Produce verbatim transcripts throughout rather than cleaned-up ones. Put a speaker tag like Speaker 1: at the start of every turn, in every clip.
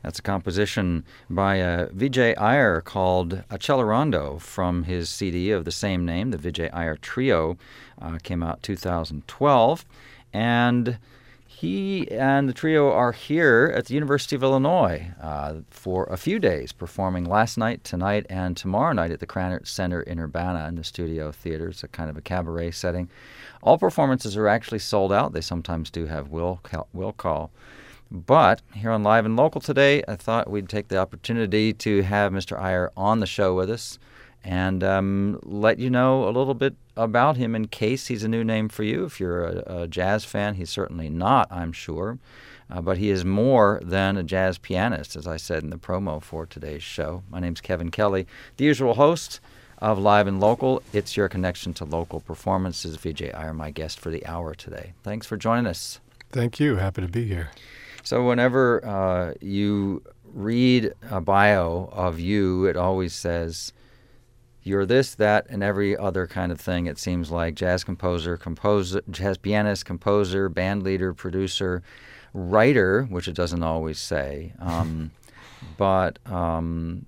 Speaker 1: That's a composition by uh, Vijay Iyer called Accelerando from his C D of the same name. The Vijay Iyer Trio uh, came out two thousand twelve. And he and the trio are here at the University of Illinois uh, for a few days, performing last night, tonight, and tomorrow night at the Krannert Center in Urbana in the Studio Theater. It's a kind of a cabaret setting. All performances are actually sold out. They sometimes do have will call, will call. But here on Live and Local today, I thought we'd take the opportunity to have Mister Iyer on the show with us and um, let you know a little bit about him in case he's a new name for you. If you're a, a jazz fan, he's certainly not, I'm sure. Uh, but he is more than a jazz pianist, as I said in the promo for today's show. My name's Kevin Kelly, the usual host of Live and Local. It's your connection to local performances. Vijay Iyer, my guest for the hour today. Thanks for joining us.
Speaker 2: Thank you. Happy to be here.
Speaker 1: So whenever uh, you read a bio of you, it always says, you're this, that, and every other kind of thing, it seems like. Jazz composer, composer, jazz pianist, composer, band leader, producer, writer, which it doesn't always say. Um, but um,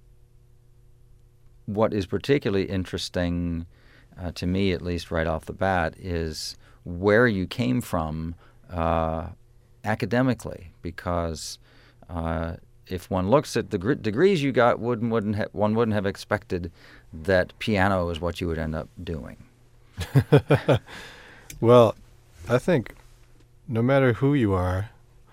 Speaker 1: what is particularly interesting, uh, to me at least right off the bat, is where you came from uh, academically, because uh, if one looks at the gr- degrees you got, wouldn't, wouldn't ha- one wouldn't have expected that piano is what you would end up doing.
Speaker 2: Well, I think no matter who you are,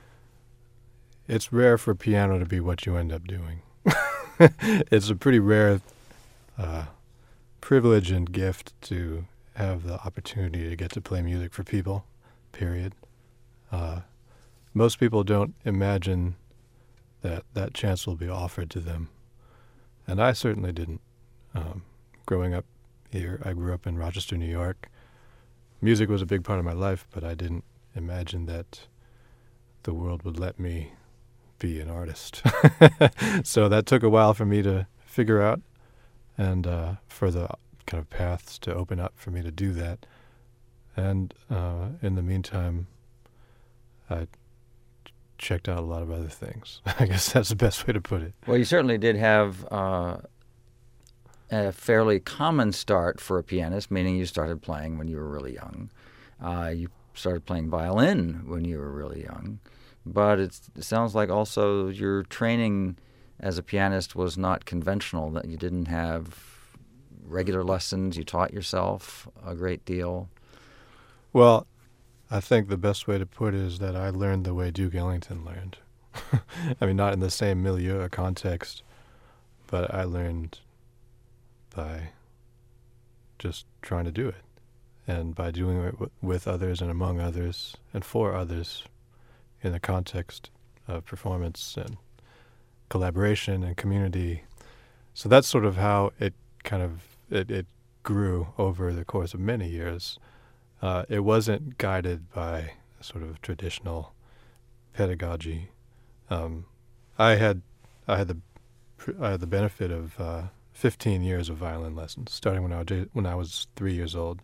Speaker 2: it's rare for piano to be what you end up doing. It's a pretty rare uh, privilege and gift to have the opportunity to get to play music for people, period. Uh, most people don't imagine that that chance will be offered to them. And I certainly didn't. Um, growing up here, I grew up in Rochester, New York. Music was a big part of my life, but I didn't imagine that the world would let me be an artist. So that took a while for me to figure out, and uh, for the kind of paths to open up for me to do that. And uh, in the meantime, I checked out a lot of other things. I guess that's the best way to put it.
Speaker 1: Well, you certainly did have uh, a fairly common start for a pianist, meaning you started playing when you were really young. Uh, you started playing violin when you were really young. But it's, it sounds like also your training as a pianist was not conventional, that you didn't have regular lessons. You taught yourself a great deal.
Speaker 2: Well, I think the best way to put it is that I learned the way Duke Ellington learned. I mean, not in the same milieu or context, but I learned by just trying to do it, and by doing it w- with others and among others and for others in the context of performance and collaboration and community. So that's sort of how it kind of it, it grew over the course of many years. Uh, it wasn't guided by sort of traditional pedagogy. Um, I had I had the I had the benefit of uh, fifteen years of violin lessons, starting when I was when I was three years old,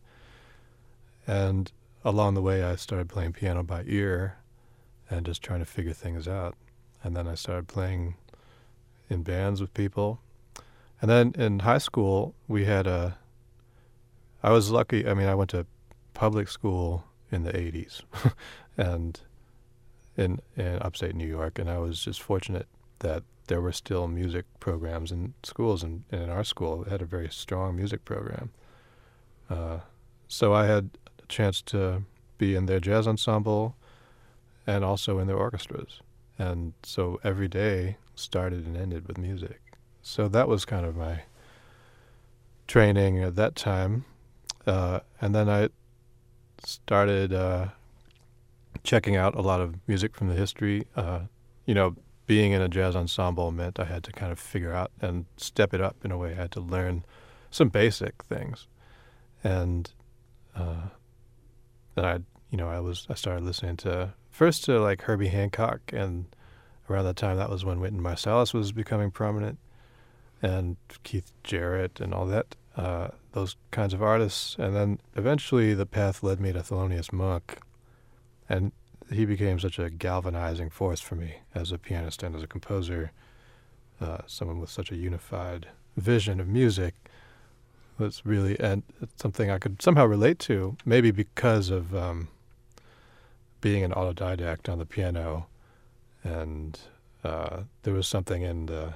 Speaker 2: and along the way I started playing piano by ear, and just trying to figure things out. And then I started playing in bands with people, and then in high school we had a. I was lucky. I mean, I went to public school in the eighties and in, in upstate New York, and I was just fortunate that there were still music programs in schools, and, and in our school it had a very strong music program. Uh, so I had a chance to be in their jazz ensemble and also in their orchestras. And so every day started and ended with music. So that was kind of my training at that time. Uh, and then I started uh, checking out a lot of music from the history. Uh, you know, being in a jazz ensemble meant I had to kind of figure out and step it up in a way. I had to learn some basic things. And uh, then I, you know, I was I started listening to first to like Herbie Hancock, and around that time that was when Wynton Marsalis was becoming prominent, and Keith Jarrett and all that. Uh, those kinds of artists. And then eventually the path led me to Thelonious Monk. And he became such a galvanizing force for me as a pianist and as a composer. Uh, someone with such a unified vision of music was really and it's something I could somehow relate to, maybe because of um, being an autodidact on the piano, and uh, there was something in the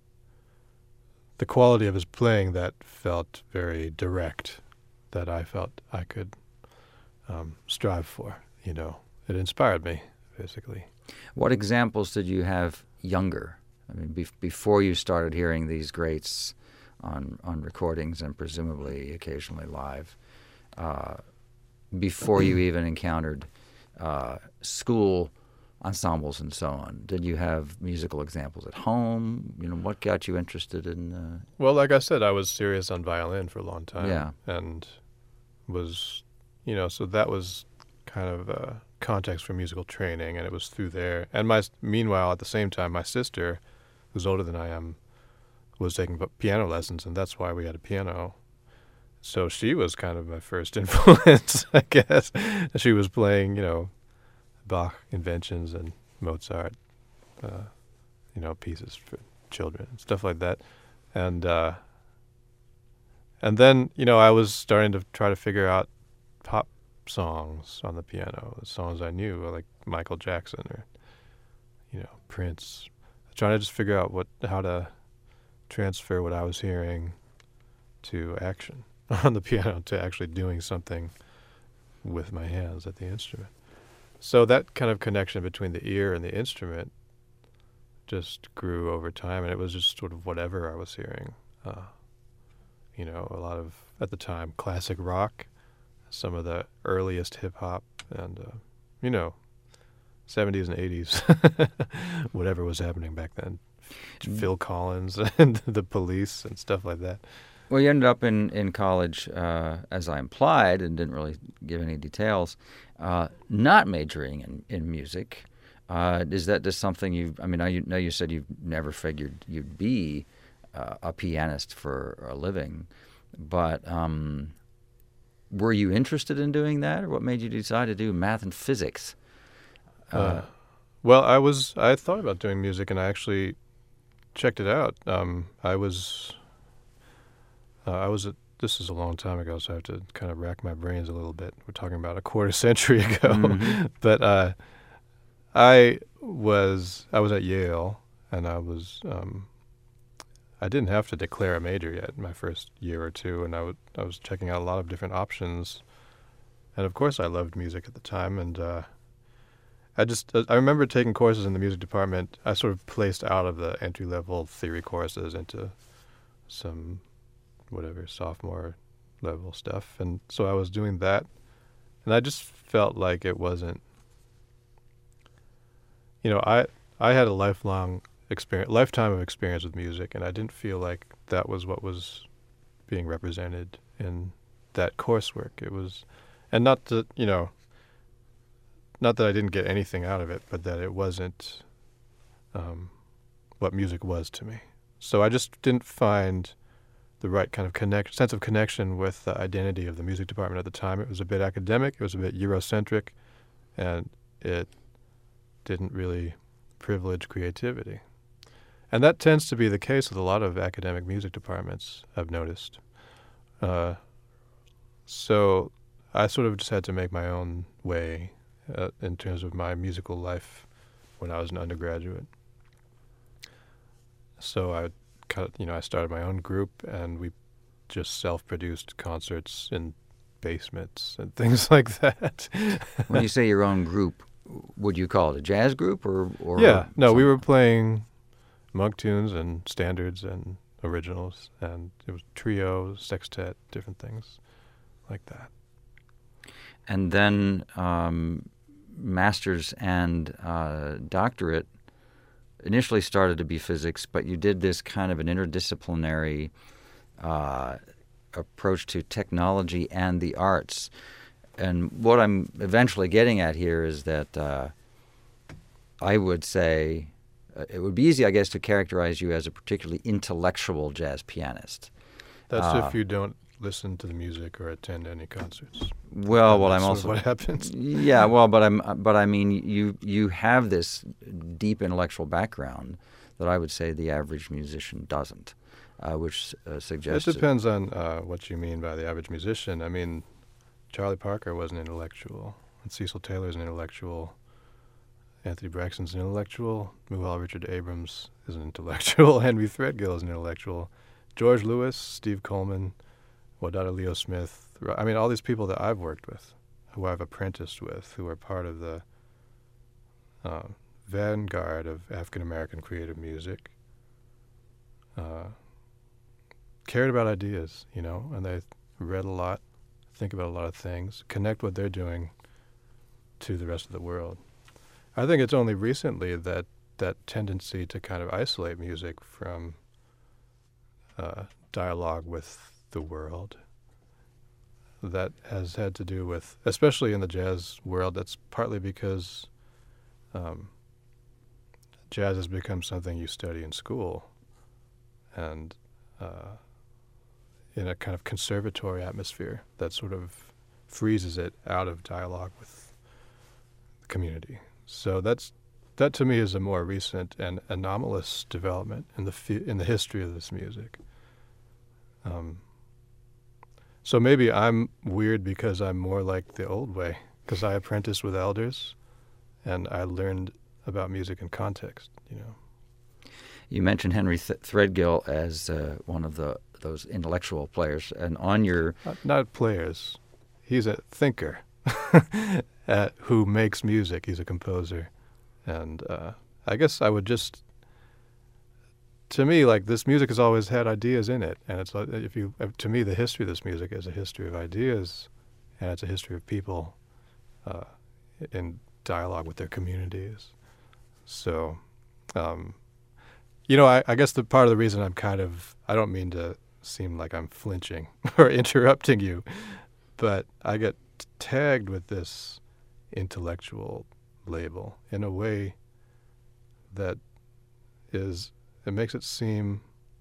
Speaker 2: the quality of his playing that felt very direct, that I felt I could um, strive for. You know, it inspired me, basically.
Speaker 1: What examples did you have younger? I mean, bef- before you started hearing these greats on on recordings and presumably occasionally live, uh, before you even encountered uh, school ensembles and so on, did you have musical examples at home? You know, what got you interested in? Uh...
Speaker 2: Well, like I said, I was serious on violin for a long time.
Speaker 1: Yeah.
Speaker 2: And was, you know, so that was kind of a context for musical training, and it was through there. And my, meanwhile, at the same time, my sister, who's older than I am, was taking piano lessons, and that's why we had a piano. So she was kind of my first influence, I guess. She was playing, you know, Bach inventions and Mozart, uh, you know, pieces for children and stuff like that. And uh, and then, you know, I was starting to try to figure out pop songs on the piano, the songs I knew, like Michael Jackson or, you know, Prince. Trying to just figure out what how to transfer what I was hearing to action on the piano, to actually doing something with my hands at the instrument. So that kind of connection between the ear and the instrument just grew over time, and it was just sort of whatever I was hearing. Uh, you know, a lot of, at the time, classic rock, some of the earliest hip-hop, and, uh, you know, seventies and eighties, whatever was happening back then. Mm. Phil Collins and the Police and stuff like that.
Speaker 1: Well, you ended up in, in college, uh, as I implied, and didn't really give any details, uh, not majoring in, in music. Uh, is that just something you've, I mean, I know you said you've never figured you'd be uh, a pianist for a living, but um, were you interested in doing that, or what made you decide to do math and physics? Uh,
Speaker 2: uh, well, I was, I thought about doing music, and I actually checked it out. Um, I was... Uh, I was at, this is a long time ago, so I have to kind of rack my brains a little bit. We're talking about a quarter century ago. Mm-hmm. But uh, I was I was at Yale, and I was um, I didn't have to declare a major yet my first year or two, and I, w- I was checking out a lot of different options. And of course, I loved music at the time, and uh, I just uh, I remember taking courses in the music department. I sort of placed out of the entry level theory courses into some whatever sophomore level stuff, and so I was doing that, and I just felt like it wasn't, you know, I I had a lifelong experience, lifetime of experience with music, and I didn't feel like that was what was being represented in that coursework. It was, and not that, you know, not that I didn't get anything out of it, but that it wasn't um, what music was to me. So I just didn't find the right kind of connect, sense of connection with the identity of the music department at the time. It was a bit academic, it was a bit Eurocentric, and it didn't really privilege creativity. And that tends to be the case with a lot of academic music departments, I've noticed. Uh, so I sort of just had to make my own way uh, in terms of my musical life when I was an undergraduate. So I you know, I started my own group, and we just self-produced concerts in basements and things like that.
Speaker 1: When you say your own group, would you call it a jazz group or? or
Speaker 2: yeah, no,
Speaker 1: something?
Speaker 2: We were playing monk tunes and standards and originals, and it was trio, sextet, different things like that.
Speaker 1: And then um, master's and uh, doctorate initially started to be physics, but you did this kind of an interdisciplinary uh, approach to technology and the arts. And what I'm eventually getting at here is that uh, I would say uh, it would be easy, I guess, to characterize you as a particularly intellectual jazz pianist.
Speaker 2: That's
Speaker 1: uh,
Speaker 2: if you don't listen to the music or attend any concerts.
Speaker 1: Well,
Speaker 2: And
Speaker 1: well,
Speaker 2: that's
Speaker 1: I'm
Speaker 2: sort
Speaker 1: also
Speaker 2: of what happens.
Speaker 1: yeah. Well, but I'm but I mean, you you have this deep intellectual background that I would say the average musician doesn't, uh, which uh,
Speaker 2: It
Speaker 1: suggests
Speaker 2: depends on uh, what you mean by the average musician. I mean, Charlie Parker was an intellectual, and Cecil Taylor's an intellectual. Anthony Braxton's an intellectual. Muhal Richard Abrams is an intellectual. Henry Threadgill is an intellectual. George Lewis, Steve Coleman, Wadada Leo Smith. I mean, all these people that I've worked with, who I've apprenticed with, who are part of the uh, vanguard of African-American creative music, uh, cared about ideas, you know, and they read a lot, think about a lot of things, connect what they're doing to the rest of the world. I think it's only recently that that tendency to kind of isolate music from uh, dialogue with the world that has had to do with, especially in the jazz world, that's partly because um, jazz has become something you study in school and uh, in a kind of conservatory atmosphere that sort of freezes it out of dialogue with the community. So that's that to me is a more recent and anomalous development in the fi- in the history of this music. Um, so maybe I'm weird because I'm more like the old way, because I apprenticed with elders, and I learned about music in context. You know.
Speaker 1: you mentioned Henry Th- Threadgill as uh, one of the those intellectual players, and on your
Speaker 2: Not, not players. He's a thinker uh, who makes music. He's a composer. And uh, I guess I would just, to me, like, this music has always had ideas in it. And it's like, if you, to me, the history of this music is a history of ideas, and it's a history of people uh, in dialogue with their communities. So, um, you know, I, I guess the part of the reason I'm kind of, I don't mean to seem like I'm flinching or interrupting you, but I get tagged with this intellectual label in a way that is, it makes it seem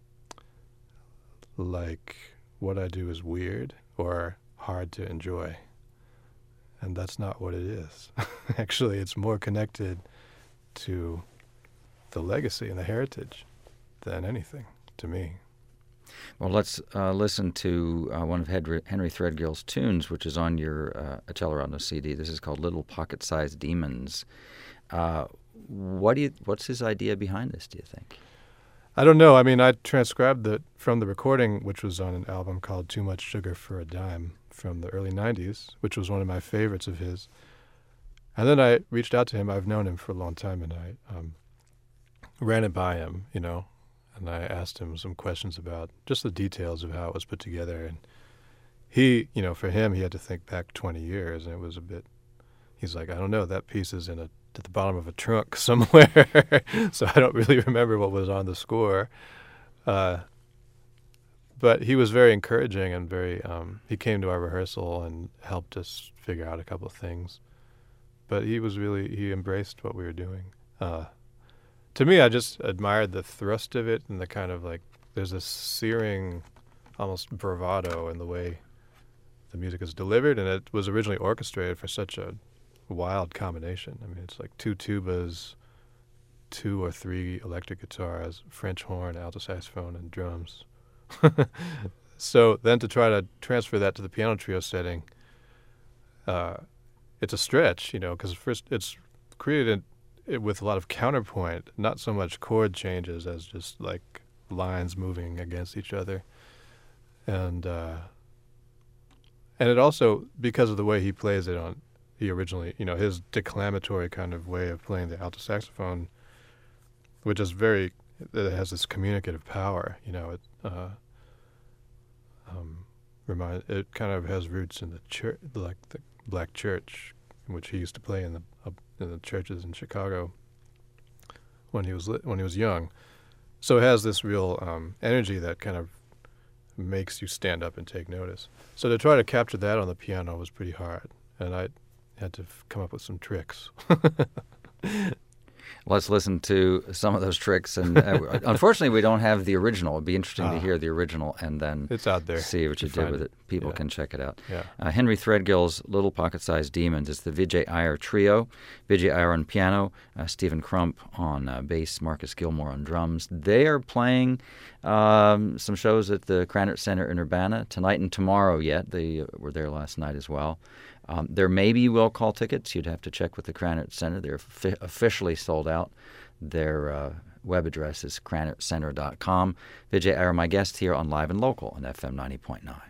Speaker 2: like what I do is weird or hard to enjoy. And that's not what it is. Actually, it's more connected to the legacy and the heritage than anything, to me.
Speaker 1: Well, let's uh, listen to uh, one of Henry, Henry Threadgill's tunes, which is on your uh, Accelerando C D. This is called Little Pocket-Sized Demons. Uh, what do you? What's his idea behind this, do you think?
Speaker 2: I don't know. I mean, I transcribed it from the recording, which was on an album called Too Much Sugar for a Dime from the early nineties, which was one of my favorites of his. And then I reached out to him. I've known him for a long time, and I um, ran it by him, you know, and I asked him some questions about just the details of how it was put together. And he, you know, for him, he had to think back twenty years, and it was a bit, he's like, I don't know, that piece is in a, at the bottom of a trunk somewhere, so I don't really remember what was on the score. Uh, but he was very encouraging and very, um, he came to our rehearsal and helped us figure out a couple of things. But he was really, he embraced what we were doing. Uh, to me, I just admired the thrust of it and the kind of like, there's a searing, almost bravado in the way the music is delivered, and it was originally orchestrated for such a wild combination. I mean, it's like two tubas, two or three electric guitars, French horn, alto saxophone, and drums. So then to try to transfer that to the piano trio setting, uh, it's a stretch, you know, because first it's created it with a lot of counterpoint, not so much chord changes as just like lines moving against each other. And uh, and it also, because of the way he plays it on, he originally, you know, his declamatory kind of way of playing the alto saxophone, which is very, it has this communicative power, you know, it uh, um, remind, it kind of has roots in the church, like the black church, which he used to play in the uh, in the churches in Chicago when he was li- when he was young. So it has this real um, energy that kind of makes you stand up and take notice. So to try to capture that on the piano was pretty hard, and I had to f- come up with some tricks.
Speaker 1: let's listen to some of those tricks. And uh, unfortunately, we don't have the original. It'd be interesting
Speaker 2: Ah.
Speaker 1: to hear the original and then
Speaker 2: It's out there.
Speaker 1: see what you,
Speaker 2: You
Speaker 1: did
Speaker 2: find
Speaker 1: with it.
Speaker 2: it.
Speaker 1: People
Speaker 2: Yeah.
Speaker 1: can check it out.
Speaker 2: Yeah.
Speaker 1: Uh, Henry Threadgill's Little Pocket-Sized Demons is the Vijay Iyer Trio. Vijay Iyer on piano, uh, Stephen Crump on uh, bass, Marcus Gilmore on drums. They are playing um, some shows at the Krannert Center in Urbana tonight and tomorrow yet. They uh, were there last night as well. Um, there may be will call tickets. You'd have to check with the Krannert Center. They're fi- officially sold out. Their uh, web address is krannert center dot com. Vijay Iyer, my guest here on Live and Local on F M ninety point nine.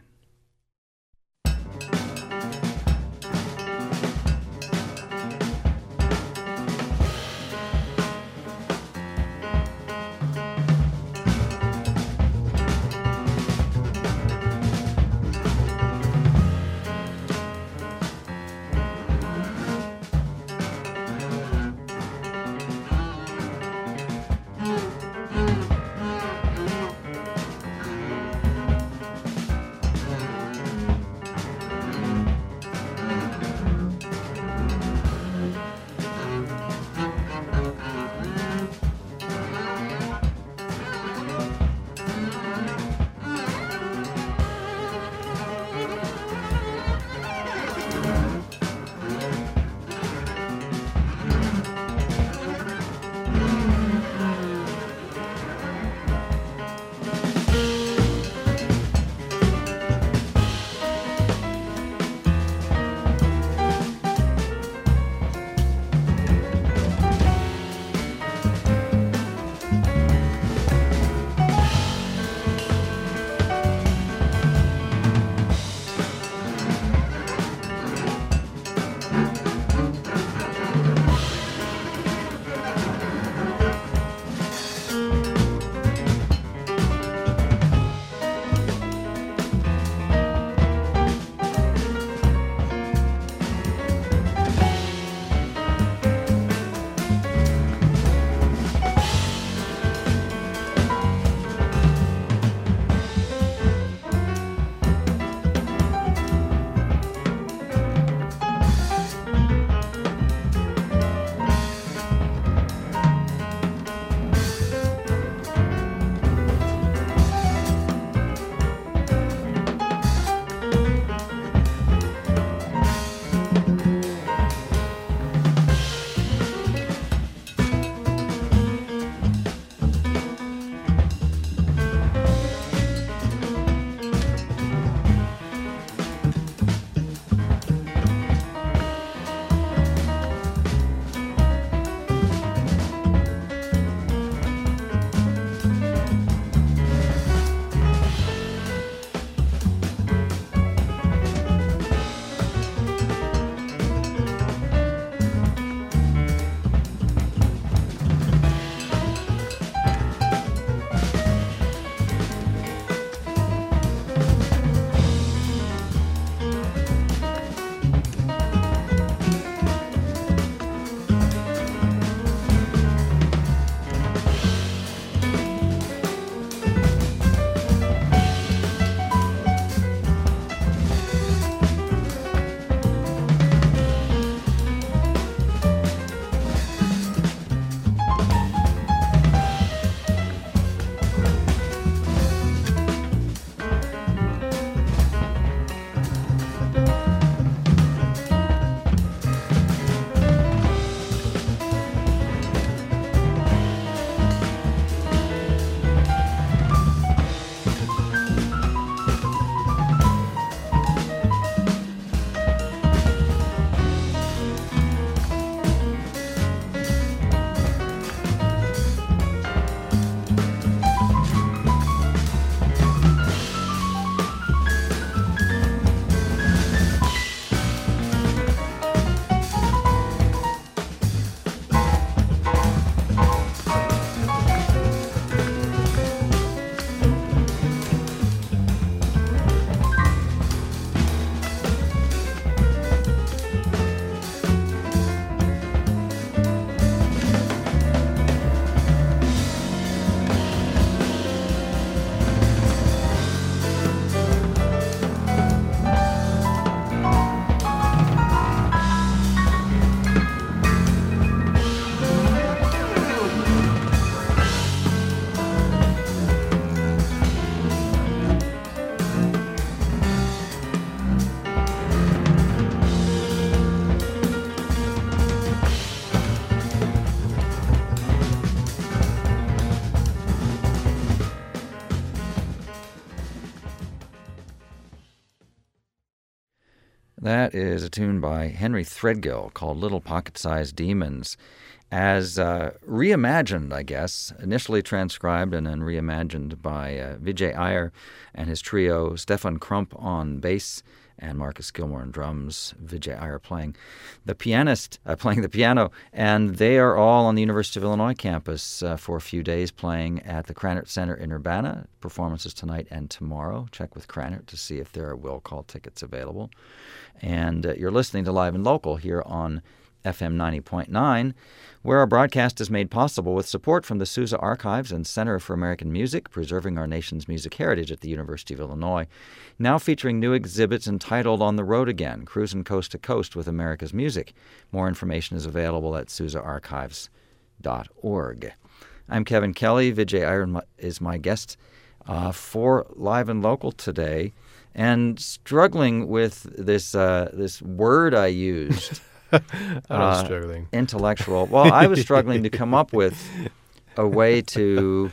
Speaker 1: That is a tune by Henry Threadgill called Little Pocket-Sized Demons, as uh, reimagined, I guess, initially transcribed and then reimagined by uh, Vijay Iyer and his trio, Stefan Crump on bass and Marcus Gilmore on drums, Vijay Iyer playing the pianist, uh, playing the piano, and they are all on the University of Illinois campus uh, for a few days playing at the Krannert Center in Urbana. Performances tonight and tomorrow. Check with Krannert to see if there are will call tickets available. And uh, you're listening to Live and Local here on F M ninety point nine, where our broadcast is made possible with support from the Sousa Archives and Center for American Music, preserving our nation's music heritage at the University of Illinois, now featuring new exhibits entitled On the Road Again, Cruising Coast to Coast with America's Music. More information is available at sousa archives dot org. I'm Kevin Kelly. Vijay Iyer is my guest uh, for Live and Local today, and struggling with this uh, this word I used.
Speaker 2: I was
Speaker 1: uh,
Speaker 2: struggling.
Speaker 1: Intellectual. Well, I was struggling to come up with a way to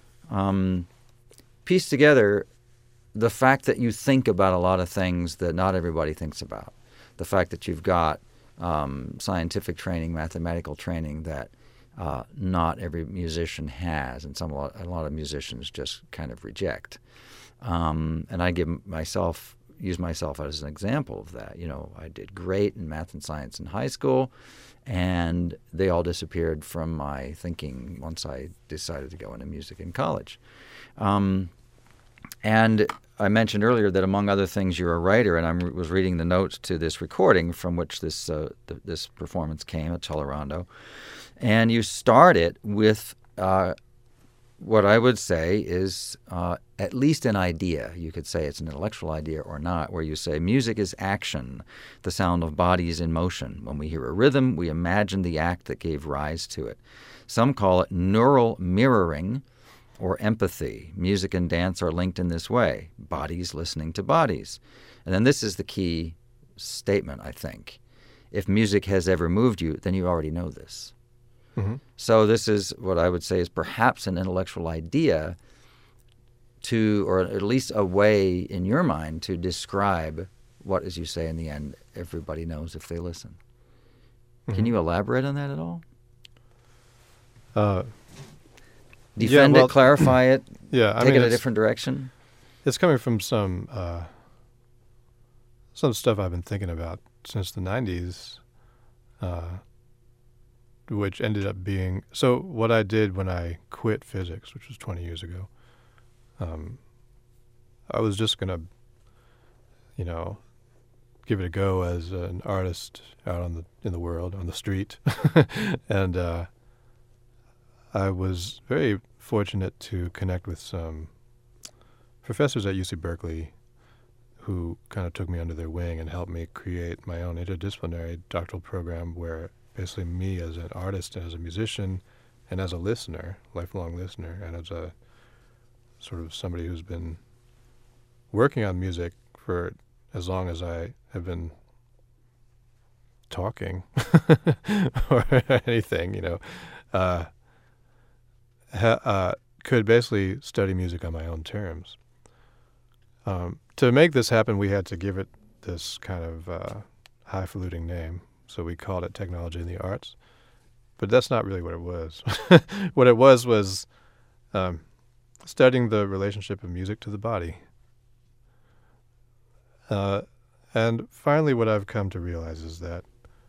Speaker 1: um, piece together the fact that you think about a lot of things that not everybody thinks about. The fact that you've got um, scientific training, mathematical training that uh, not every musician has, and some a lot, a lot of musicians just kind of reject. Um, and I give myself. use myself as an example of that. You know, I did great in math and science in high school, and they all disappeared from my thinking once I decided to go into music in college. Um, and I mentioned earlier that, among other things, you're a writer, and I was reading the notes to this recording from which this uh, th- this performance came at Celerando, and you start it with uh, what I would say is uh, at least an idea. You could say it's an intellectual idea or not, where you say music is action, the sound of bodies in motion. When we hear a rhythm, we imagine the act that gave rise to it. Some call it neural mirroring or empathy. Music and dance are linked in this way, bodies listening to bodies. And then this is the key statement, I think. If music has ever moved you, then you already know this. Mm-hmm. So this is what I would say is perhaps an intellectual idea to, or at least a way in your mind to describe what, as you say, in the end, everybody knows if they listen. Mm-hmm. Can you elaborate on that at all?
Speaker 2: Uh,
Speaker 1: Defend
Speaker 2: yeah, well,
Speaker 1: it, clarify it,
Speaker 2: yeah, I
Speaker 1: take
Speaker 2: mean,
Speaker 1: it a different direction?
Speaker 2: It's coming from some uh, some stuff I've been thinking about since the nineties. Uh, which ended up being, so what I did when I quit physics, which was twenty years ago, um, I was just going to, you know, give it a go as an artist out on the in the world, on the street. and uh, I was very fortunate to connect with some professors at U C Berkeley who kind of took me under their wing and helped me create my own interdisciplinary doctoral program where basically me as an artist and as a musician and as a listener, lifelong listener, and as a sort of somebody who's been working on music for as long as I have been talking or anything, you know, uh, ha- uh, could basically study music on my own terms. Um, to make this happen, we had to give it this kind of uh, highfalutin name. So we called it Technology in the Arts. But that's not really what it was. What it was was um, studying the relationship of music to the body. Uh, and finally what I've come to realize is that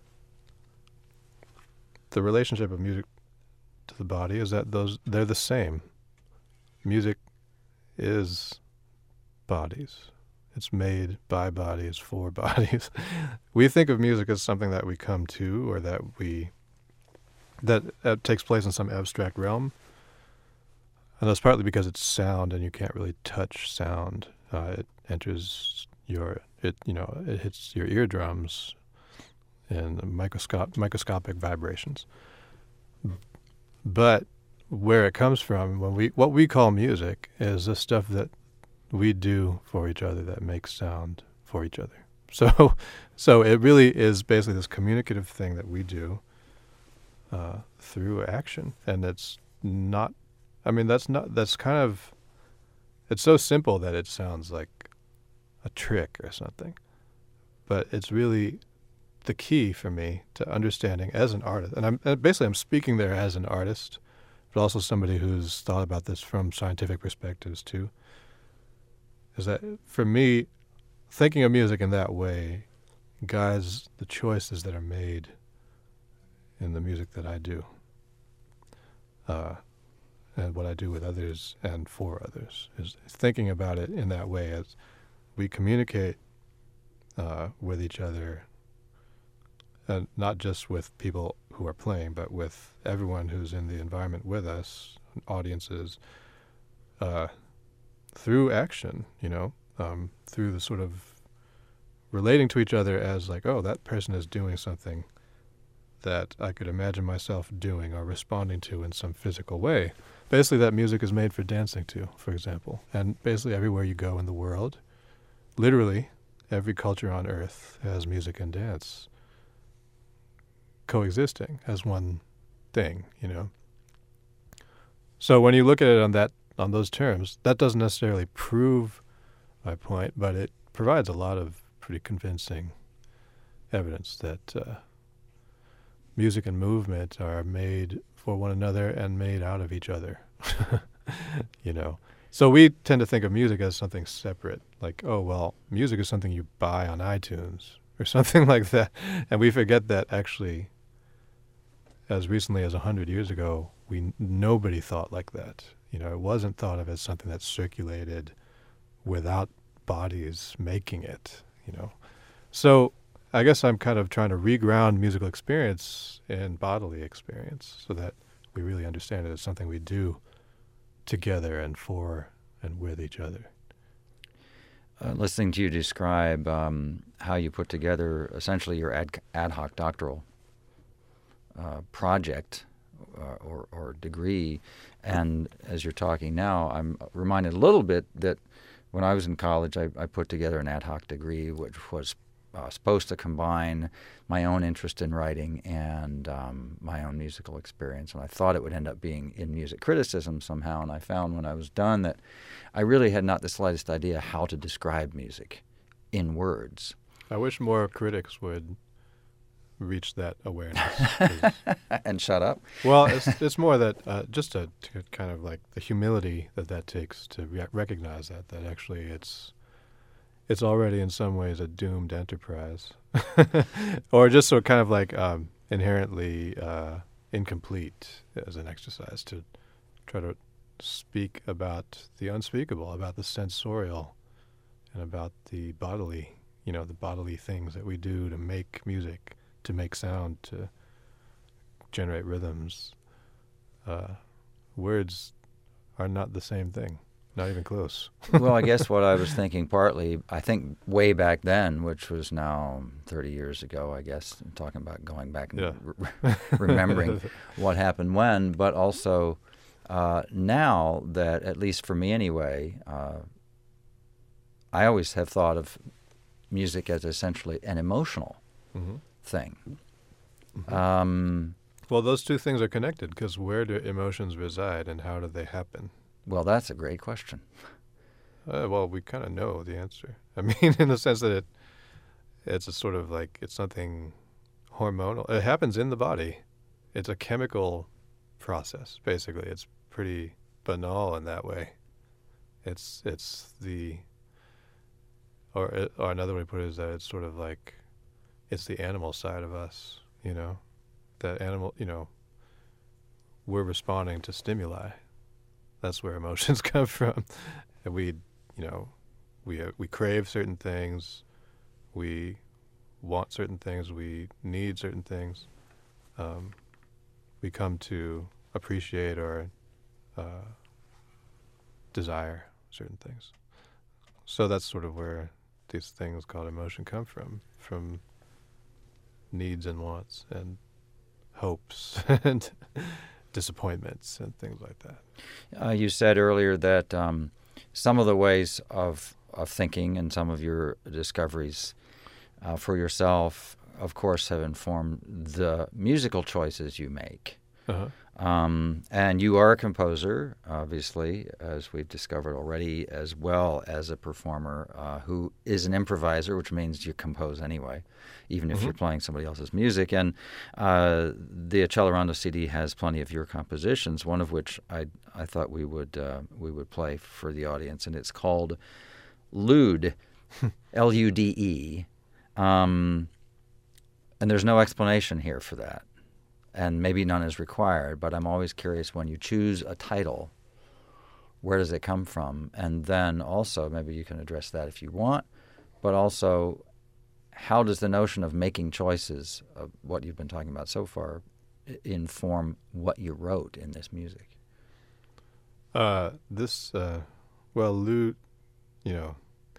Speaker 2: the relationship of music to the body is that those they're the same. Music is bodies. It's made by bodies for bodies. We think of music as something that we come to or that we that uh, takes place in some abstract realm. And that's partly because it's sound and you can't really touch sound. Uh, it enters your it you know, it hits your eardrums in microscope microscopic vibrations. But where it comes from, when we what we call music is the stuff that we do for each other that makes sound for each other. So so it really is basically this communicative thing that we do uh, through action. And it's not, I mean, that's not, that's kind of, it's so simple that it sounds like a trick or something. but it's really the key for me to understanding as an artist. And I'm and basically I'm speaking there as an artist, but also somebody who's thought about this from scientific perspectives too. Is that for me, thinking of music in that way guides the choices that are made in the music that I do, uh, and what I do with others and for others. Is thinking about it in that way as we communicate uh, with each other, and not just with people who are playing, but with everyone who's in the environment with us, audiences, uh, through action, you know, um, through the sort of relating to each other as like, oh, that person is doing something that I could imagine myself doing or responding to in some physical way. Basically, that music is made for dancing to, for example. And basically everywhere you go in the world, literally every culture on earth has music and dance coexisting as one thing, you know. So when you look at it on that on those terms, that doesn't necessarily prove my point, but it provides a lot of pretty convincing evidence that uh, music and movement are made for one another and made out of each other, you know. So we tend to think of music as something separate, like, oh, well, music is something you buy on iTunes or something like that. And we forget that actually, as recently as one hundred years ago, we nobody thought like that. You know, it wasn't thought of as something that circulated without bodies making it, you know. So I guess I'm kind of trying to reground musical experience in bodily experience so that we really understand it as something we do together and for and with each other.
Speaker 1: Uh, listening to you describe um, how you put together essentially your ad, ad hoc doctoral uh, project uh, or, or degree, and as you're talking now, I'm reminded a little bit that when I was in college, I, I put together an ad hoc degree which was uh, supposed to combine my own interest in writing and um, my own musical experience. And I thought it would end up being in music criticism somehow. And I found when I was done that I really had not the slightest idea how to describe music in words.
Speaker 2: I wish more critics would reach that awareness.
Speaker 1: And shut up.
Speaker 2: Well, it's it's more that uh, just to, to kind of like the humility that that takes to re- recognize that, that actually it's it's already in some ways a doomed enterprise. Or just so kind of like um, inherently uh, incomplete as an exercise to try to speak about the unspeakable, about the sensorial, and about the bodily, you know, the bodily things that we do to make music, to make sound, to generate rhythms. Uh, words are not the same thing, not even close.
Speaker 1: Well, I guess what I was thinking partly, I think way back then, which was now thirty years ago, I guess, I'm talking about going back and
Speaker 2: Yeah.
Speaker 1: re- remembering what happened when, but also uh, now that, at least for me anyway, uh, I always have thought of music as essentially an emotional
Speaker 2: Mm-hmm.
Speaker 1: thing.
Speaker 2: Mm-hmm.
Speaker 1: Um,
Speaker 2: Well, those two things are connected because where do emotions reside and how do they happen?
Speaker 1: well, that's a great question.
Speaker 2: Uh, well, we kind of know the answer. I mean, in the sense that it, it's a sort of like, it's something hormonal. It happens in the body. It's a chemical process, basically. It's pretty banal in that way. It's it's the, or, it, or another way to put it is that it's sort of like, it's the animal side of us, you know? That animal, you know, we're responding to stimuli. That's where emotions come from. And we, you know, we uh, we crave certain things, we want certain things, we need certain things. Um, we come to appreciate or uh, desire certain things. So that's sort of where these things called emotion come from, from needs and wants and hopes and disappointments and things like that.
Speaker 1: Uh, you said earlier that um, some of the ways of of thinking and some of your discoveries uh, for yourself, of course, have informed the musical choices you make.
Speaker 2: Uh-huh.
Speaker 1: Um, and you are a composer, obviously, as we've discovered already, as well as a performer uh, who is an improviser, which means you compose anyway, even if
Speaker 2: Mm-hmm.
Speaker 1: you're playing somebody else's music. And uh, the Accelerando C D has plenty of your compositions, one of which I I thought we would uh, we would play for the audience, and it's called Lude, L U D E. Um, and there's no explanation here for that. And maybe none is required, but I'm always curious when you choose a title, where does it come from? And then also, maybe you can address that if you want, but also, how does the notion of making choices of what you've been talking about so far inform what you wrote in this music?
Speaker 2: Uh, this, uh, well, lude, you know,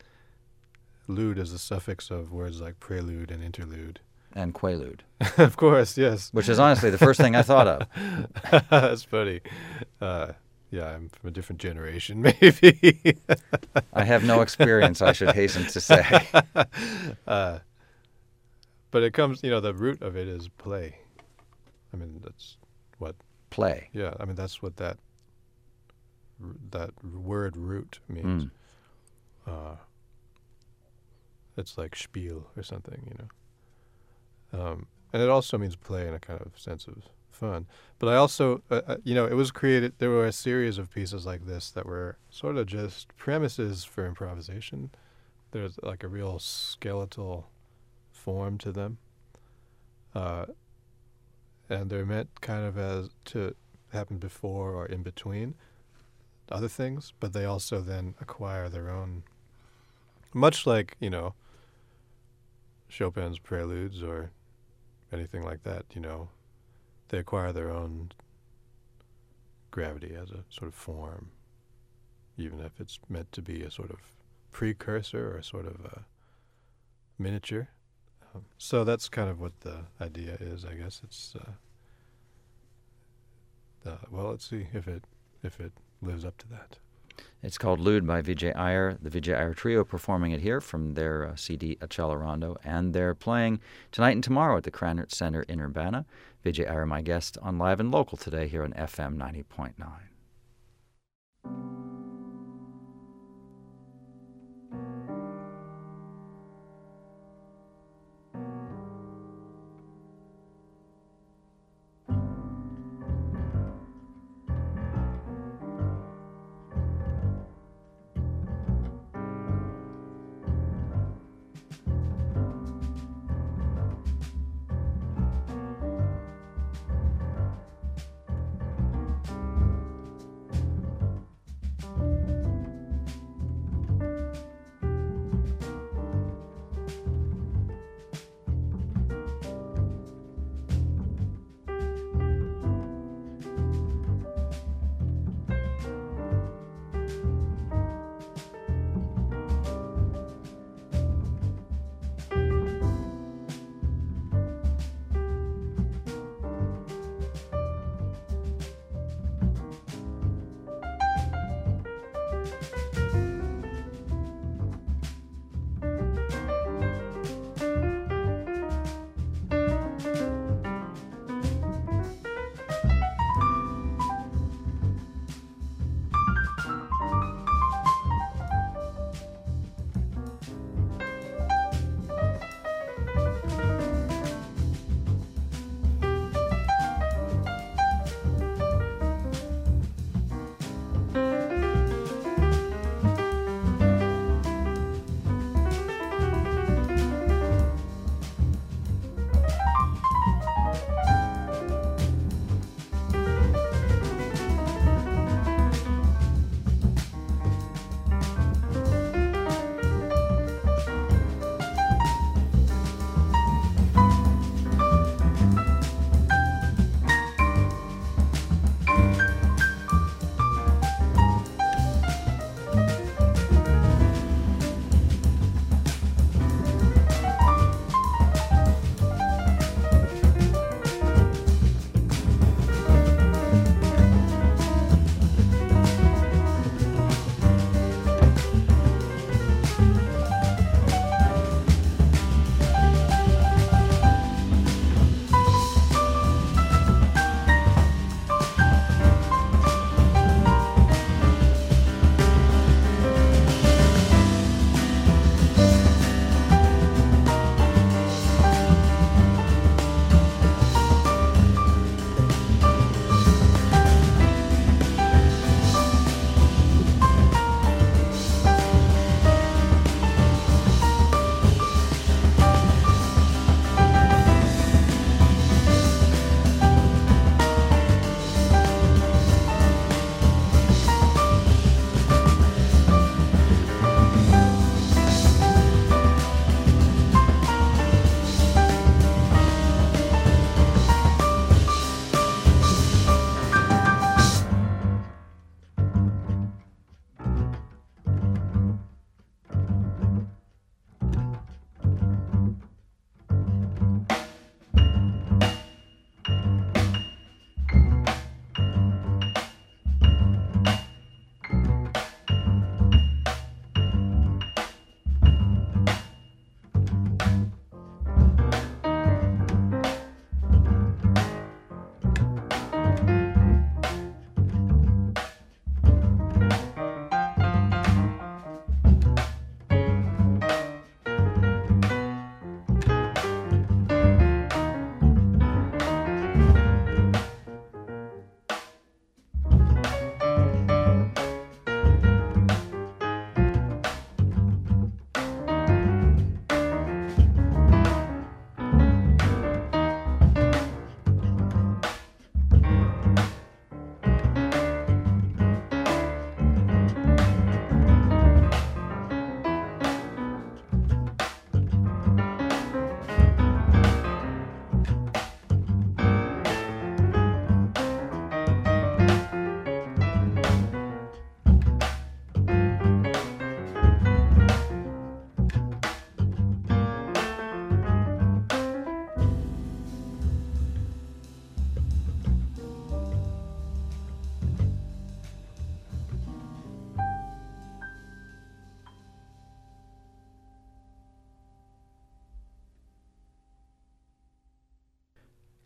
Speaker 2: lude is the suffix of words like prelude and interlude.
Speaker 1: And quaalude.
Speaker 2: Of course, yes.
Speaker 1: Which is honestly the first thing I thought of.
Speaker 2: That's funny. Uh, yeah, I'm from a different generation, maybe.
Speaker 1: I have no experience, I should hasten to say.
Speaker 2: uh, but it comes, you know, the root of it is play. I mean, that's what.
Speaker 1: Play.
Speaker 2: Yeah, I mean, that's what that that word root means.
Speaker 1: Mm.
Speaker 2: Uh, it's like spiel or something, you know. Um, and it also means play in a kind of sense of fun. But I also, uh, uh, you know, it was created, there were a series of pieces like this that were sort of just premises for improvisation. There's like a real skeletal form to them. Uh, and they're meant kind of as to happen before or in between other things, but they also then acquire their own, much like, you know, Chopin's preludes or anything like that, you know, they acquire their own gravity as a sort of form, even if it's meant to be a sort of precursor or a sort of a miniature. Um, so that's kind of what the idea is, I guess. It's, uh, uh, well, let's see if it if it lives up to that.
Speaker 1: It's called Lude by Vijay Iyer, the Vijay Iyer Trio performing it here from their uh, C D Accelerando, and they're playing tonight and tomorrow at the Krannert Center in Urbana. Vijay Iyer, my guest on Live and Local today here on F M ninety point nine.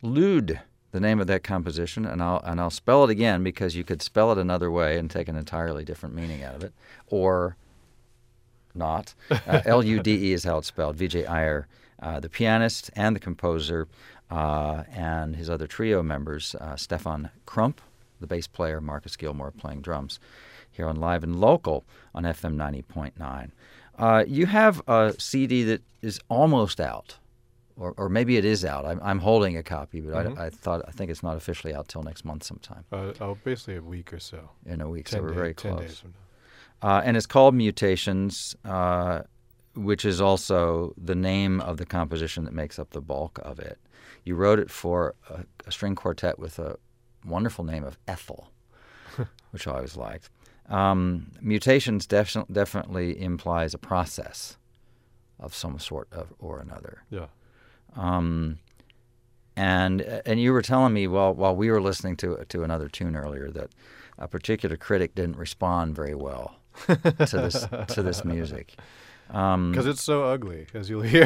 Speaker 1: Lude, the name of that composition, and I'll and I'll spell it again because you could spell it another way and take an entirely different meaning out of it, or not. Uh, L U D E is how it's spelled. Vijay Iyer, uh, the pianist and the composer, uh, and his other trio members, uh, Stefan Crump, the bass player, Marcus Gilmore playing drums, here on Live and Local on F M ninety point nine. Uh, you have a C D that is almost out, or or maybe it is out. I'm, I'm holding a copy, but mm-hmm. I, I thought I think it's not officially out till next month sometime.
Speaker 2: Uh, oh, basically a week or so.
Speaker 1: In a week,
Speaker 2: ten
Speaker 1: so we're
Speaker 2: day,
Speaker 1: very
Speaker 2: ten
Speaker 1: close.
Speaker 2: Days from now.
Speaker 1: Uh, and it's called Mutations, uh, which is also the name of the composition that makes up the bulk of it. You wrote it for a, a string quartet with a wonderful name of Ethel, which I always liked. Um, mutations def- definitely implies a process of some sort of or another.
Speaker 2: Yeah.
Speaker 1: Um, and and you were telling me while while we were listening to to another tune earlier that a particular critic didn't respond very well to this to this music.
Speaker 2: Because
Speaker 1: Um,
Speaker 2: it's so ugly, as you'll hear.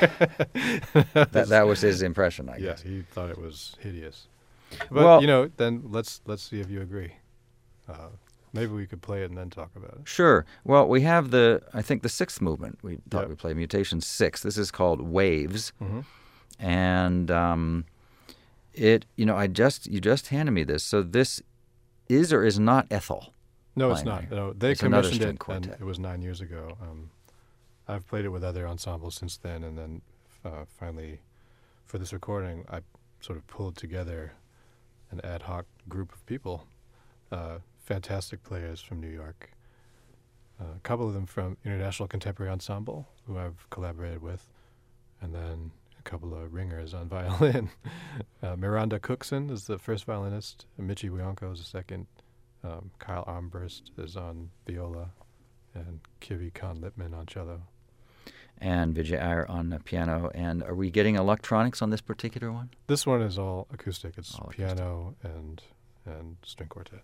Speaker 1: that that was his impression, I
Speaker 2: Yeah,
Speaker 1: guess.
Speaker 2: he thought it was hideous. But,
Speaker 1: Well-
Speaker 2: you know, then let's let's see if you agree. Uh, maybe we could play it and then talk about it.
Speaker 1: Sure. Well, we have the I think the sixth movement. We thought
Speaker 2: Yep.
Speaker 1: we'd play Mutations six. This is called Waves,
Speaker 2: Mm-hmm.
Speaker 1: and um, it you know I just you just handed me this. So this is or is not Ethel.
Speaker 2: No, it's
Speaker 1: playing
Speaker 2: not.
Speaker 1: there.
Speaker 2: No, they
Speaker 1: It's another
Speaker 2: commissioned
Speaker 1: string
Speaker 2: it,
Speaker 1: quartet.
Speaker 2: and it was nine years ago. Um, I've played it with other ensembles since then, and then uh, finally, for this recording, I sort of pulled together an ad hoc group of people, uh, fantastic players from New York, uh, a couple of them from International Contemporary Ensemble, who I've collaborated with, and then a couple of ringers on violin. uh, Miranda Cookson is the first violinist, and Michi Wianko is the second. Um, Kyle Armburst is on viola, and Kivi Khan Lipman on cello.
Speaker 1: And Vijay Iyer on the piano. And are we getting electronics on this particular one?
Speaker 2: This one is all acoustic. It's
Speaker 1: All acoustic.
Speaker 2: piano and and string quartet.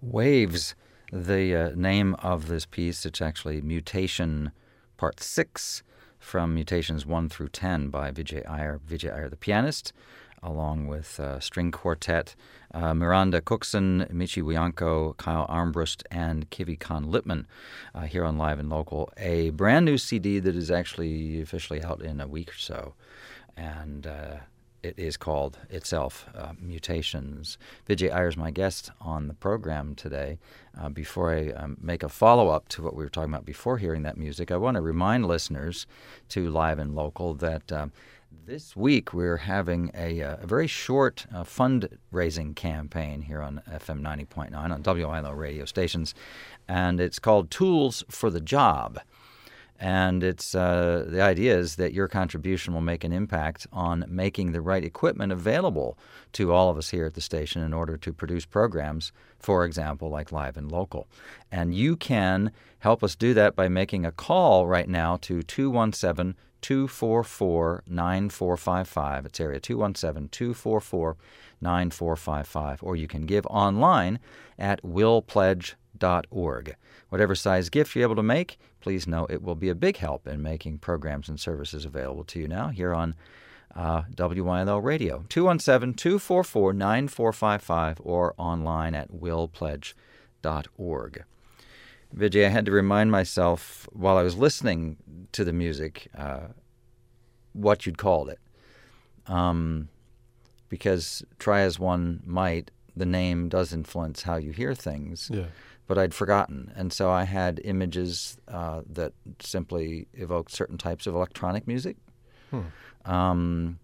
Speaker 1: Waves, the uh, name of this piece. It's actually Mutation Part six from Mutations one through ten by Vijay Iyer, Vijay Iyer the pianist, along with uh, string quartet, uh, Miranda Cookson, Michi Wianko, Kyle Armbrust, and Kivi Khan Lippman uh, here on Live and Local. A brand new C D that is actually officially out in a week or so. And uh, it is called itself uh, Mutations. Vijay Iyer is my guest on the program today. Uh, before I um, make a follow-up to what we were talking about before hearing that music, I want to remind listeners to Live and Local that um, this week we're having a, uh, a very short uh, fundraising campaign here on F M ninety point nine on W I L O radio stations, and it's called Tools for the Job. And it's uh, the idea is that your contribution will make an impact on making the right equipment available to all of us here at the station in order to produce programs, for example, like Live and Local. And you can help us do that by making a call right now to two one seven, two four four, nine four five five. It's area two one seven, two four four, nine four five five. Or you can give online at will pledge dot org. Whatever size gift you're able to make, please know it will be a big help in making programs and services available to you now here on uh, W Y L O Radio. two one seven, two four four, nine four five five or online at will pledge dot org. Vijay, I had to remind myself while I was listening to the music uh, what you'd called it. Um, because try as one might, the name does influence how you hear things.
Speaker 2: Yeah.
Speaker 1: But I'd forgotten. And so I had images uh, that simply evoked certain types of electronic music,
Speaker 2: Hmm.
Speaker 1: um,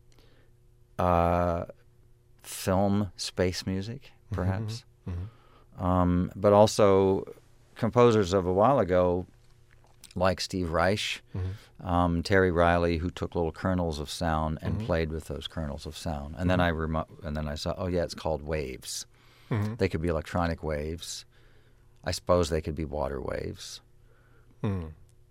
Speaker 1: uh, film, space music, perhaps,
Speaker 2: Mm-hmm.
Speaker 1: um, but also composers of a while ago like Steve Reich,
Speaker 2: Mm-hmm.
Speaker 1: um, Terry Riley, who took little kernels of sound and
Speaker 2: Mm-hmm.
Speaker 1: played with those kernels of sound. And then I remo- and then I saw, oh yeah, it's called waves.
Speaker 2: Mm-hmm.
Speaker 1: They could be electronic waves. I suppose they could be water waves.
Speaker 2: Hmm.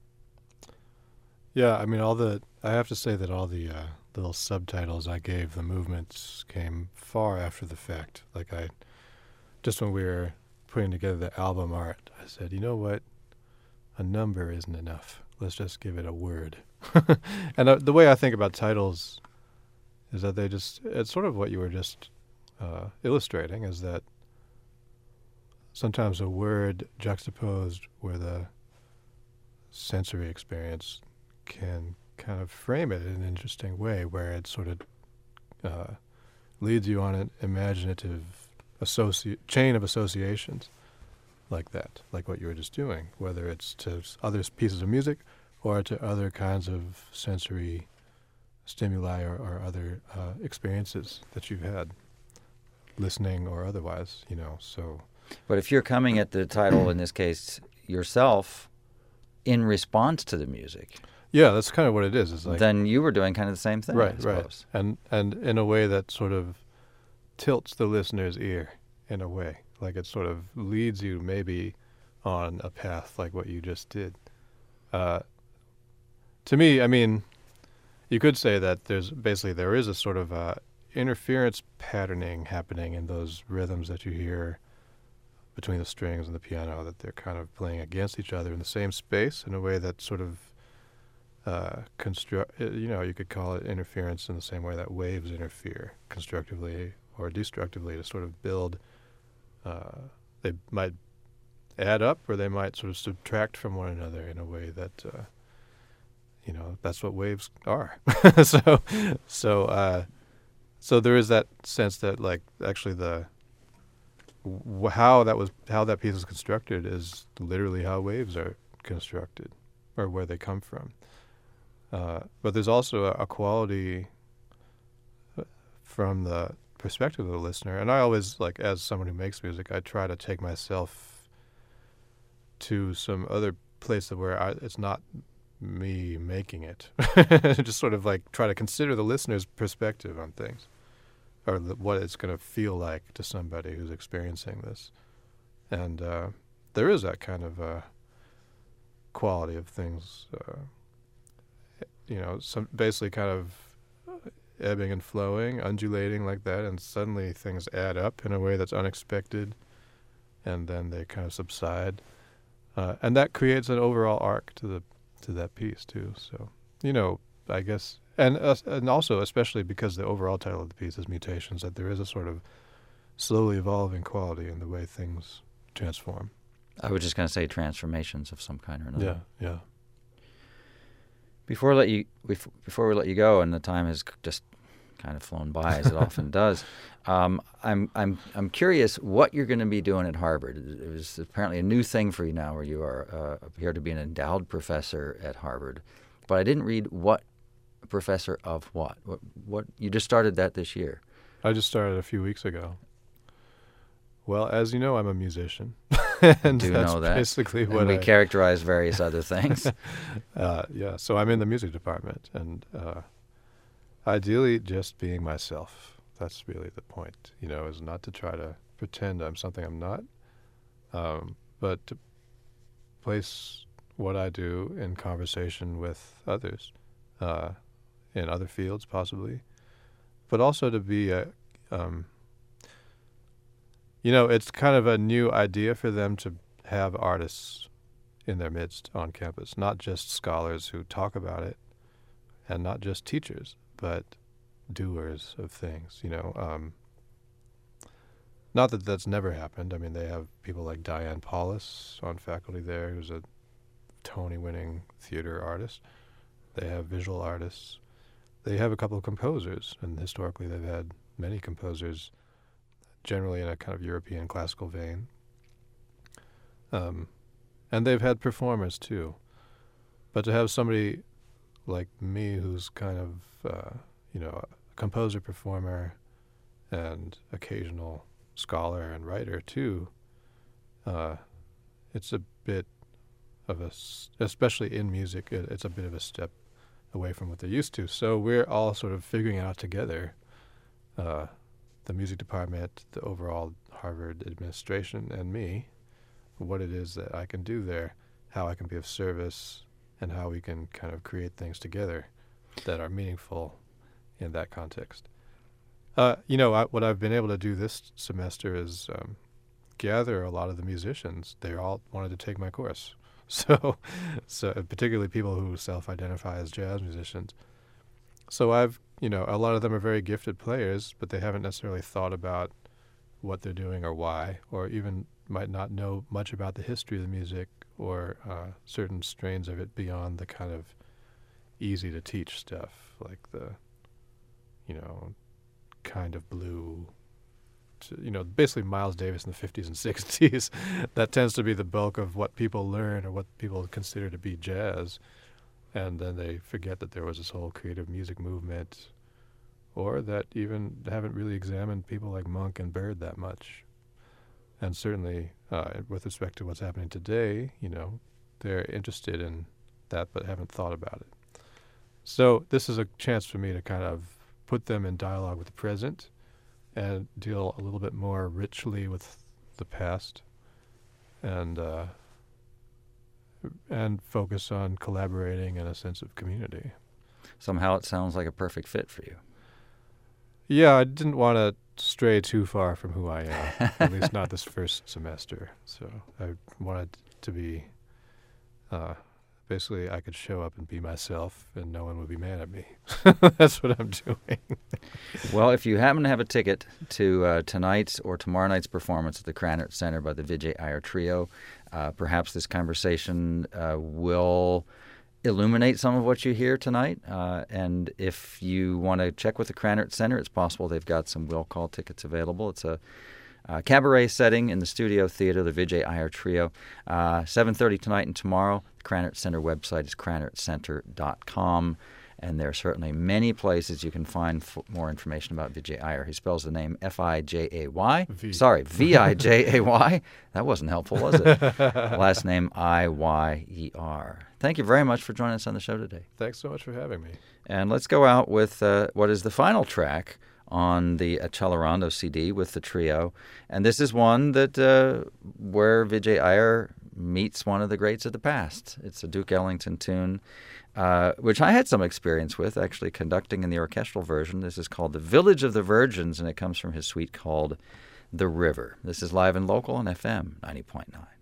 Speaker 2: Yeah, I mean, all the I have to say that all the uh, little subtitles I gave the movements came far after the fact. Like I, just when we were putting together the album art, I said, you know what, a number isn't enough. Let's just give it a word. And uh, the way I think about titles is that they just, it's sort of what you were just uh, illustrating, is that sometimes a word juxtaposed with a sensory experience can kind of frame it in an interesting way, where it sort of uh, leads you on an imaginative associ- chain of associations like that, like what you were just doing, whether it's to other pieces of music or to other kinds of sensory stimuli or, or other uh, experiences that you've had, listening or otherwise, you know, so...
Speaker 1: But if you're coming at the title, in this case, yourself, in response to the music,
Speaker 2: yeah, that's kind of what it is. It's like,
Speaker 1: then you were doing kind of the same thing,
Speaker 2: right,
Speaker 1: I suppose.
Speaker 2: right, and and in a way that sort of tilts the listener's ear, in a way, like it sort of leads you maybe on a path like what you just did. Uh, to me, I mean, you could say that there's basically there is a sort of uh, interference patterning happening in those rhythms that you hear between the strings and the piano, that they're kind of playing against each other in the same space in a way that sort of uh, construct, you know, you could call it interference in the same way that waves interfere constructively or destructively to sort of build. Uh, they might add up or they might sort of subtract from one another in a way that, uh, you know, that's what waves are. so, so, uh, so there is that sense that, like, actually the w- how that was how that piece is constructed is literally how waves are constructed, or where they come from. Uh, but there's also a, a quality from the perspective of the listener, and I always, like, as someone who makes music, I try to take myself to some other place where I, it's not me making it. Just sort of like try to consider the listener's perspective on things, or the, what it's going to feel like to somebody who's experiencing this. And uh, there is that kind of uh, quality of things, uh, you know, some basically kind of ebbing and flowing, undulating like that, and suddenly things add up in a way that's unexpected, and then they kind of subside, uh, and that creates an overall arc to the to that piece too. So, you know, I guess, and uh, and also especially because the overall title of the piece is Mutations, that there is a sort of slowly evolving quality in the way things transform.
Speaker 1: I was just going to say transformations of some kind or another.
Speaker 2: Yeah, yeah.
Speaker 1: Before I let you before we let you go, and the time has just kind of flown by as it often does. Um, I'm I'm I'm curious what you're going to be doing at Harvard. It was apparently a new thing for you now, where you are uh, appear to be an endowed professor at Harvard, but I didn't read what professor of what. What what you just started that this year?
Speaker 2: I just started a few weeks ago. Well, as you know, I'm a musician. and
Speaker 1: do
Speaker 2: that's
Speaker 1: know that.
Speaker 2: basically
Speaker 1: and
Speaker 2: what
Speaker 1: we
Speaker 2: I,
Speaker 1: characterize various other things.
Speaker 2: uh, yeah, so I'm in the music department, and uh, ideally just being myself. That's really the point, you know, is not to try to pretend I'm something I'm not, um, but to place what I do in conversation with others, uh, in other fields possibly, but also to be a, um, you know, it's kind of a new idea for them to have artists in their midst on campus, not just scholars who talk about it, and not just teachers, but doers of things, you know. Um, not that that's never happened. I mean, they have people like Diane Paulus on faculty there, who's a Tony-winning theater artist. They have visual artists. They have a couple of composers, and historically they've had many composers, generally in a kind of European classical vein. Um, and they've had performers too. But to have somebody like me who's kind of, uh, you know, a composer, performer, and occasional scholar and writer too, uh, it's a bit of a, s- especially in music, it, it's a bit of a step away from what they're used to. So we're all sort of figuring out together, uh, the music department, the overall Harvard administration, and me, what it is that I can do there, how I can be of service, and how we can kind of create things together that are meaningful in that context. Uh, you know, I, what I've been able to do this semester is um, gather a lot of the musicians. They all wanted to take my course. So, so particularly people who self-identify as jazz musicians. So I've, you know, a lot of them are very gifted players, but they haven't necessarily thought about what they're doing or why, or even might not know much about the history of the music or uh, certain strains of it beyond the kind of easy to teach stuff, like the, you know, kind of blue, to, you know, basically Miles Davis in the fifties and sixties. That tends to be the bulk of what people learn or what people consider to be jazz. And then they forget that there was this whole creative music movement, or that even haven't really examined people like Monk and Bird that much. And certainly, uh, with respect to what's happening today, you know, they're interested in that but haven't thought about it. So this is a chance for me to kind of put them in dialogue with the present and deal a little bit more richly with the past, and uh, and focus on collaborating and a sense of community.
Speaker 1: Somehow it sounds like a perfect fit for you.
Speaker 2: Yeah, I didn't want to stray too far from who I am, at least not this first semester. So I wanted to be, uh, basically I could show up and be myself and no one would be mad at me. That's what I'm doing.
Speaker 1: Well, if you happen to have a ticket to uh, tonight's or tomorrow night's performance at the Krannert Center by the Vijay Iyer Trio, uh, perhaps this conversation uh, will illuminate some of what you hear tonight. Uh, and if you want to check with the Krannert Center, it's possible they've got some will call tickets available. It's a uh, cabaret setting in the Studio Theater, the Vijay Iyer Trio. Uh, seven thirty tonight and tomorrow. The Krannert Center website is krannert center dot com. And there are certainly many places you can find f- more information about Vijay Iyer. He spells the name F I J A Y.
Speaker 2: V.
Speaker 1: Sorry, V I J A Y. That wasn't helpful, was it? Last name I Y E R. Thank you very much for joining us on the show today.
Speaker 2: Thanks so much for having me.
Speaker 1: And let's go out with uh, what is the final track on the Accelerando C D with the trio. And this is one that uh, where Vijay Iyer meets one of the greats of the past. It's a Duke Ellington tune, uh, which I had some experience with, actually conducting in the orchestral version. This is called The Village of the Virgins, and it comes from his suite called the river. This is Live and Local on F M ninety point nine.